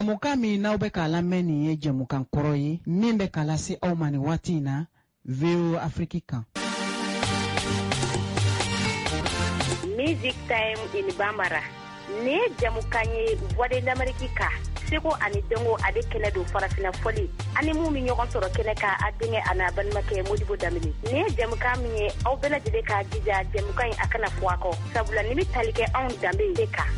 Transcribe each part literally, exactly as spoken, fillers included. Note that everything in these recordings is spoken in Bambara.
Jamukan min n'aw bɛ k'a lamɛn nin ye jamukan kɔrɔ ye min bɛ k'a lase aw ma nin waati in na V O Afrique kan. Music Time in Bambara. Ne jamukan ye Voix de l'Amérique ka. Seko ani Dengo a bɛ kɛnɛ don farafina fɔli. Ani mun mi ɲɔgɔn sɔrɔ kɛnɛ ka a denkɛ a n'a balimakɛ Modibo Damini. Ne jamukan min ye aw bɛɛ lajɛlen k'a jija jamukan in a kana fɔ a kɔ. Sabula ni bɛ tali kɛ anw danbe de kan.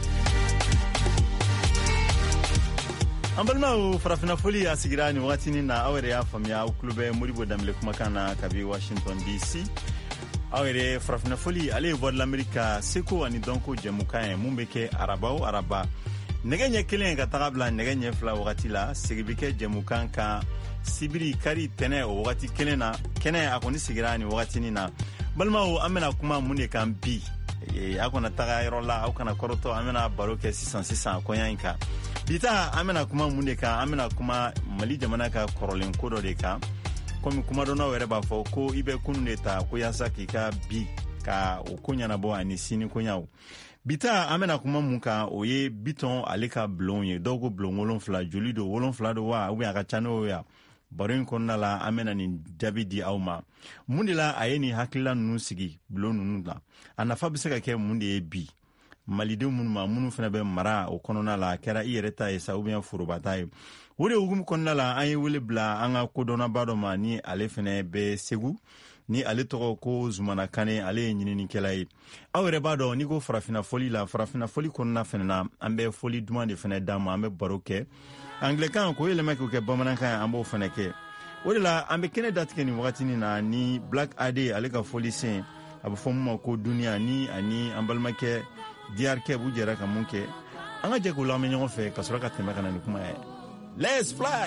An balimaw farafina foli a sigira ni wagati ni na aw yɛrɛ y'a faamuya aw tulo bɛ Modibo Damile kumakan na kabi Washington D C. Aw yɛrɛ farafina foli ale ye Voix de l'Amérique Seko ani Donko jamukan ye mun bɛ kɛ araba o araba. Nɛgɛ ɲɛ kelen ka taga bila nɛgɛ ɲɛ fila wagati la segi bɛ kɛ jamukan kan sibiri kari tɛnɛ o wagati kelen na kɛnɛ a kɔni sigira ni wagati ni na. Balimaw an bɛna kuma mun de kan bi aw kana taga yɔrɔ la aw kana kɔrɔtɔ an bɛna baro kɛ sisan sisan kɔɲɔ in kan. Bita an bɛna kuma mun de kan an bɛna kuma Mali jamana ka kɔrɔlen ko dɔ de kan komi kuma dɔnnaw yɛrɛ b'a fɔ ko i bɛ kunun de ta ko yaasa k'i ka bi ka o ko ɲɛnabɔ ani sini koɲaw. Bita an bɛna kuma mun kan o ye Bitɔn ale ka bulon ye dɔw ko bulon wolonfila joli don wolonfila don wa ubiyɛn a ka ca n'o ya baro in kɔnɔna la an bɛna nin jaabi di aw ma mun de la a ye nin hakilila ninnu sigi bulon ninnu la a nafa bɛ se ka kɛ mun de ye bi malidenw minnu ma minnu fana bɛ mara o kɔnɔna la a kɛra i yɛrɛ ta ye sa ubiyɛn forobata ye o de hukumu kɔnɔna la an ye wele bila an ka kodɔnnaba dɔ ma ni ale fana bɛ Segu ni ale tɔgɔ ko Zumana Kane ale ye ɲininikɛla ye aw yɛrɛ b'a dɔn ni ko farafina foli la farafina foli kɔnɔna fana na an bɛ foli duman de fana d'a ma an bɛ baro kɛ anglɛkan ko yɛlɛma k'o kɛ bamanankan an b'o fana kɛ o de la an bɛ kɛnɛ datigɛ nin wagati na ni Black Ade ale ka foli sen a bɛ fɔ mun ma ko duniya ni ani an balimakɛ D R K u jɛra ka mun kɛ an ka jɛ k'o lamɛn ɲɔgɔn fɛ ka sɔrɔ ka tɛmɛ ka na ni kuma ye Let's fly.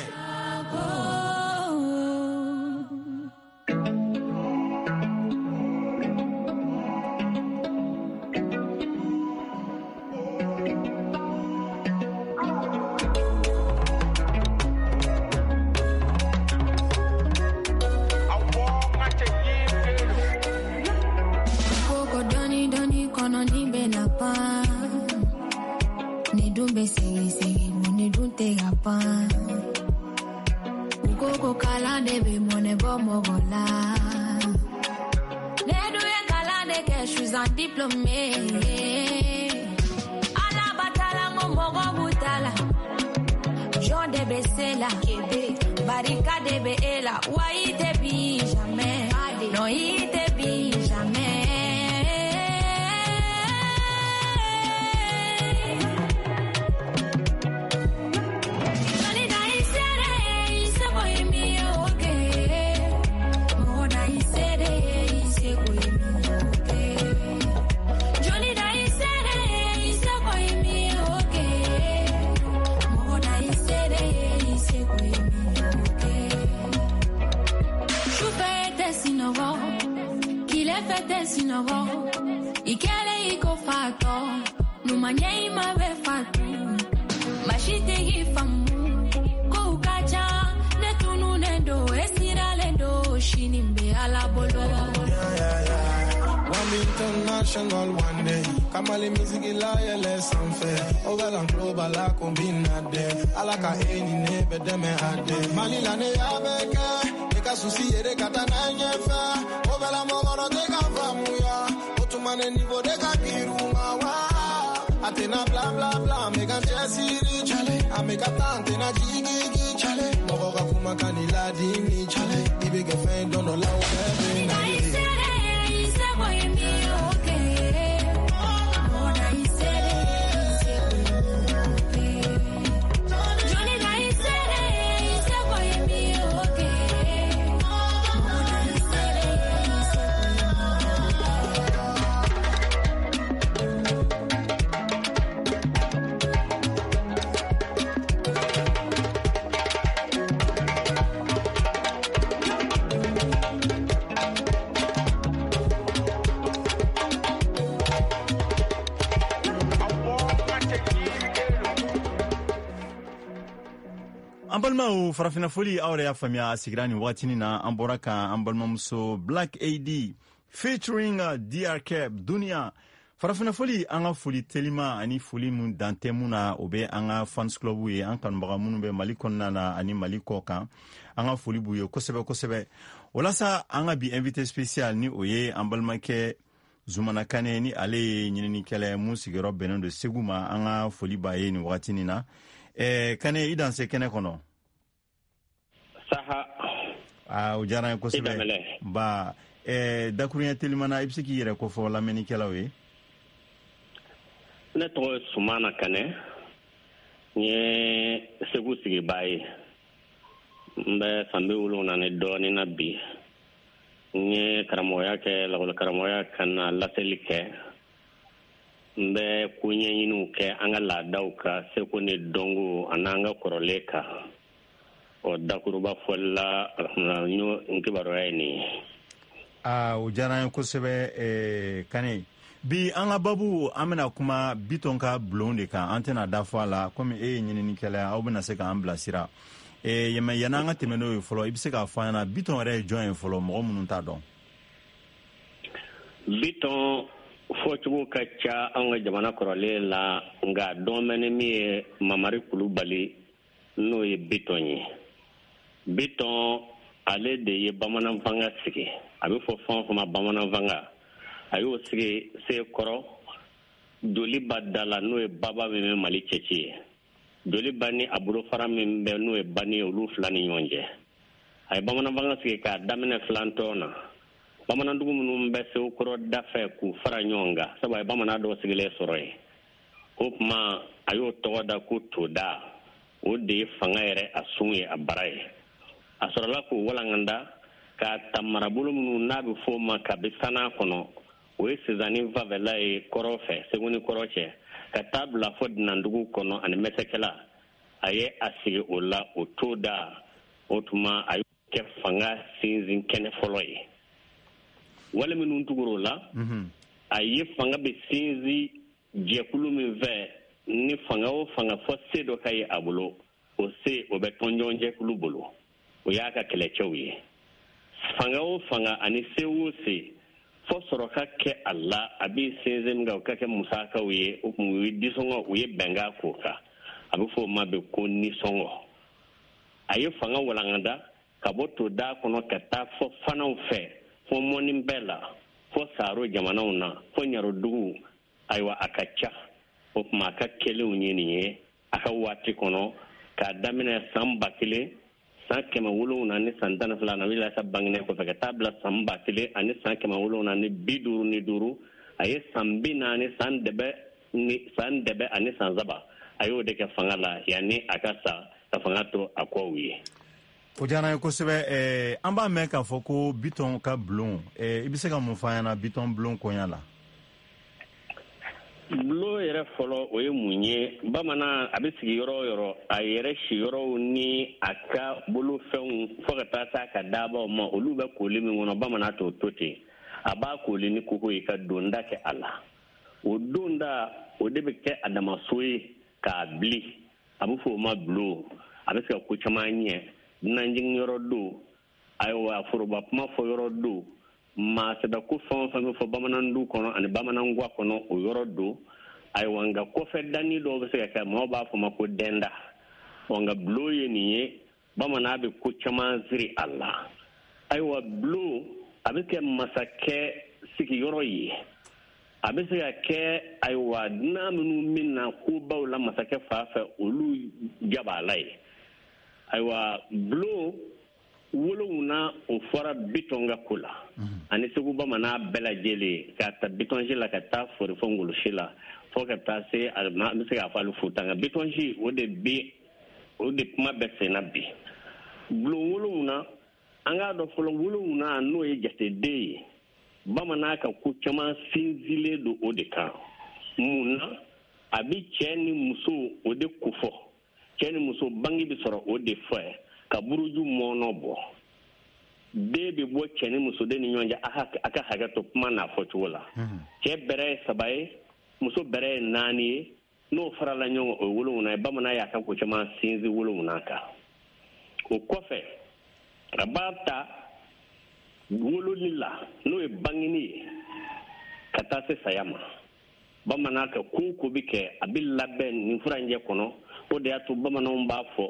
International one day, Kamali music ilaya lesson fair. Ogal and global la combina de. Alaka eni nebe deme ade. Mali la ne abeke, eka susi ere katana nyefa. Obala mogoro de kafamuya. Otumane nivo de kakiruma wa. Atena bla bla bla, mega jesiri chale. Ameka tante na jigi chale. Mogoga kuma kanila dini chale. Ibege fe dono la ubebe na ye. An balimaw farafina foli aw yɛrɛ y'a faamuya a sigira nin wagatinin na an bɔra kan an balimamuso Black A D featuring uh, D R K Dunia farafina foli an ka foli telima ani foli mun dante mun na o bɛ an ka fans club ye an kanubaga minnu bɛ Mali kɔnɔna na ani Mali kɔ kan an ka foli b'u ye kosɛbɛ kosɛbɛ walasa an ka bi invité spécial ni o ye an balimakɛ Zumana Kane ni ale ye ɲininikɛla mun sigiyɔrɔ bɛnnen don Segu ma an ka foli b'a ye nin wagati nin na eh, Kane i danse kɛnɛ kɔnɔ saha ah, o diyara n ye kosɛbɛ ba eh, dakuruɲɛ telimana i bɛ se k'i yɛrɛ kofɔ lamɛnnikɛlaw ye ne tɔgɔ ye Sumana Kane n ye Segu sigibaa ye n bɛ san bi wolonwula ni dɔɔnin na bi n ye karamɔgɔya kɛ lakɔli karamɔgɔya ka na laseli kɛ n bɛ ko ɲɛɲiniw kɛ an ka laadaw ka seko ni dɔnko ani an ka kɔrɔlen kan o dakuruba fɔli la n kibaruya ye nin ye ah, o diyara n ye kosɛbɛ eh, Kane bi an ka babu an bɛna kuma Biton ka bulon de kan an tɛna da fɔ a la komi e ye ɲininikɛla aw bɛna se k'an bilasira eh, yɛmɛ yanni an ka tɛmɛ n'o ye fɔlɔ i bɛ se k'a fɔ an ɲɛna Biton yɛrɛ ye jɔn ye fɔlɔ mɔgɔ minnu t'a dɔn Biton fɔcogo ka ca an ka jamana kɔrɔlen la nka dɔn bɛ ni min ye Mamari Kulubali n'o ye Biton ye Biton ale de ye bamanan fanga sigi a bɛ fɔ fɛn o fɛn ma bamanan fanga a y'o sigi Sekɔrɔ Joliba da la n'o ye baba min bɛ Mali cɛci ye Joliba ni a bolofara min bɛ n'o ye bani ye olu fila ni ɲɔgɔn cɛ a ye bamanan fanga sigi k'a daminɛ filantɔn na bamanandugu minnu bɛ Sekɔrɔ da fɛ k'u fara ɲɔgɔn kan sabu a ye bamanan dɔw sigilen sɔrɔ yen o tuma a y'o tɔgɔ da ko Toda o de ye fanga yɛrɛ a sun ye a bara ye a sɔrɔla k'o walanganda k'a ta marabolo minnu n'a bɛ fɔ o ma kabi Sana kɔnɔ o ye Sizani Fabɛla ye kɔrɔ fɛ Segu ni kɔrɔ cɛ ka taa bila fɔ Dunandugu kɔnɔ ani Mɛsɛkɛla a ye a sigi o la o Toda o tuma a y'o kɛ fanga sinsin kɛnɛ fɔlɔ ye wale minnu tugura o la a ye fanga bɛ sinsin jɛkulu min fɛ ni fanga o fanga fɔ se dɔ ka ye a bolo o se o bɛ tɔnjɔn jɛkulu bolo o y'a ka kɛlɛcɛw ye fanga o fanga ani se o se fɔ sɔrɔ ka kɛ a la a bɛ sinsin min kan o ka kɛ musakaw ye o kun ye disɔngɔ u ye bɛnkan k'o kan a bɛ fɔ o ma bɛ ko nisɔngɔ a ye fanga walangada ka bɔ Toda kɔnɔ ka taa fɔ Fanaw fɛ fɔ mɔni bɛɛ la fɔ Saro jamanaw na fɔ Ɲarodugu ayiwa a ka ca o tuma a ka kɛlenw ye nin ye a ka waati kɔnɔ k'a daminɛ san ba kelen san kɛmɛ wolonwula ni san tan ni fila na Wilasa bangenen kɔfɛ ka taa bila san ba kelen ani san kɛmɛ wolonwula ni bi duuru ni duuru a ye san bi naani san dɛbɛ ni san dɛbɛ ani san saba a y'o de kɛ fanga la yanni a ka sa ka fanga to a kɔw ye. o diyara n ye kosɛbɛ eh, an b'a mɛn k'a fɔ ko Biton ka bulon eh, i bɛ se ka mun fɔ an ɲɛna Biton bulon koɲa la bulon yɛrɛ fɔlɔ o ye mun ye bamanan a bɛ sigi yɔrɔ o yɔrɔ a yɛrɛ si yɔrɔw ni a ka bolofɛnw fɔ ka taa s'a ka daabaw ma olu bɛ kooli min kɔnɔ bamanan t'o to ten a b'a kooli ni koko ye ka donda kɛ a la o donda o de bɛ kɛ a damaso ye k'a bili a bɛ fɔ o ma bulon a bɛ se ka ko caman ɲɛ dunanjigin yɔrɔ don ayiwa foroba kuma fɔ yɔrɔ don maa sɛbɛ ko fɛn o fɛn bɛ fɔ bamanandu kɔnɔ ani bamananguwa kɔnɔ o yɔrɔ don ayiwa nka kɔfɛ danni dɔw bɛ se ka kɛ maaw b'a fɔ ma ko dɛnda ɔ nka bulon ye nin ye bamanan bɛ ko caman siri a la ayiwa bulon a bɛ kɛ masakɛ sigiyɔrɔ ye a bɛ se ka kɛ ayiwa dunan minnu min na kobaw la masakɛ fa fɛ olu jabala ye ayiwa bulon wolonwula o fɔra Biton ka ko la ani Segu bamanan bɛɛ lajɛlen k'a ta Bitonsi la ka taa fori fɔ Ngolosi la fɔ ka taa se an bɛ se k'a fɔ hali Futa nka Bitonsi o de bɛ o de kuma bɛɛ senna bi bulon wolonwula an k'a dɔn fɔlɔ wolonwula n'o ye jateden ye bamanan ka ko caman sinsinlen don o de kan mun na a bɛ cɛ ni muso o de ko fɔ cɛ ni muso bange bɛ sɔrɔ o de fɛ ka buruju mɔnɔ bɔ den bɛ bɔ cɛ ni muso de ni ɲɔgɔn cɛ a ka hakɛ to kuma n'a fɔcogo la cɛ bɛrɛ ye saba ye muso bɛrɛ ye naani ye n'o farala ɲɔgɔn o ye wolonwula ye bamanan y'a ka ko caman sinsin wolonwula kan o kɔfɛ a b'a ta woloni la n'o ye bangeni ye ka taa se saya ma bamanan ka ko ko bi kɛ a bi labɛn nin furanjɛ kɔnɔ o de y'a to bamananw b'a fɔ